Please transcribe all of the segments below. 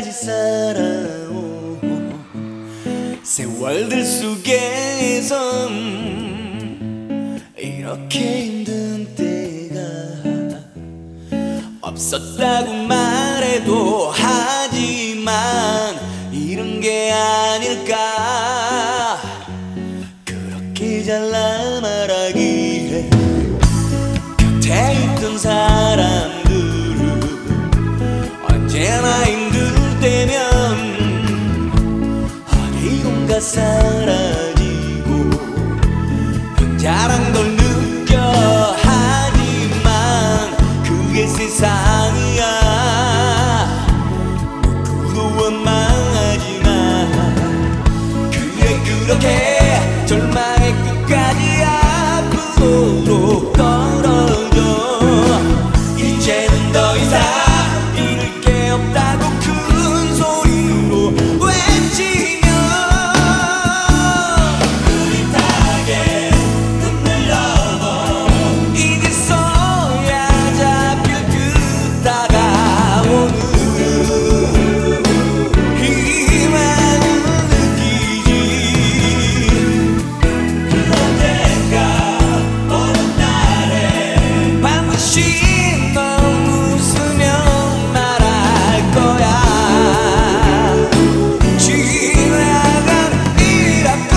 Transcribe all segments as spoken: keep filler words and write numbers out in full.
끝까지 살아온 세월들 속에서 이렇게 힘든 때가 없었다고 말해도 하지만 이런 게 아닐까 그렇게 잘나 말하기에 곁에 있던 사람들은 언제나 힘들 때면 어디론가 사라지고 혼자란 걸 느껴 하지만 그게 세상이야 누구도 원망하지만 그래 그렇게 절망의 끝까지 앞으로 떨어져 이제는 더 이상 잃을 게 없다고 큰 소리로 외치며 흐릿하게 눈물 넘어 이제서야 잡힐 듯 다가오는 희망을 느끼지 언젠가 어느 날에 반드시 넌 웃으며 말할 거야 지나간 일이라고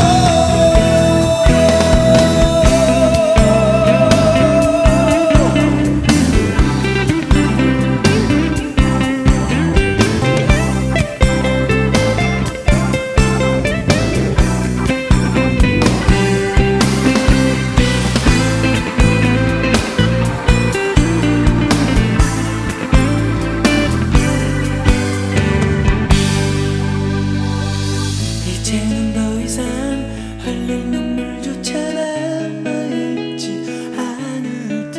이제는 더 이상 흘릴 눈물조차 남아있지 않을 때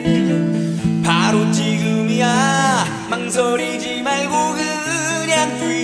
바로 지금이야 망설이지 말고 그냥 뛰어